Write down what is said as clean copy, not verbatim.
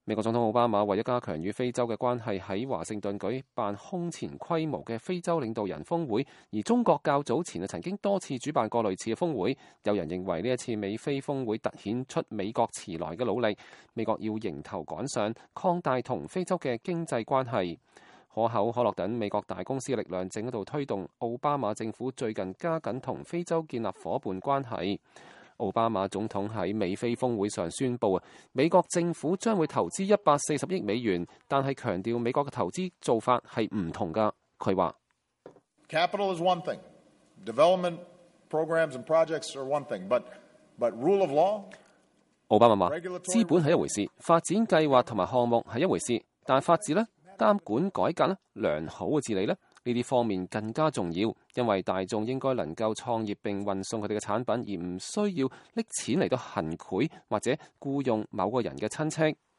美國總統奧巴馬為咗加強與非洲嘅關係，喺華盛頓舉辦空前規模嘅非洲領導人峰會，而中國較早前曾經多次主辦過類似嘅峰會。有人認為呢一次美非峰會突顯出美國遲來嘅努力，美國要迎頭趕上，擴大同非洲嘅經濟關係。可口可樂等美國大公司嘅力量正喺度推動奧巴馬政府最近加緊同非洲建立夥伴關係。奧巴馬總統喺美非峰會上宣布美國政府將會投資140億美元，但係強調美國嘅投資做法係唔同㗎。佢話 ：Capital is one thing, development programs and projects are one thing, but rule of law。 奧巴馬話：資本係一回事，發展計劃同埋項目係一回事，但係法治呢、監管改革呢、良好嘅治理呢，呢啲方面更加重要，因為大眾應該能夠創業並運送佢哋嘅產品，而唔需要拎錢嚟到行賄或者僱用某個人嘅親戚。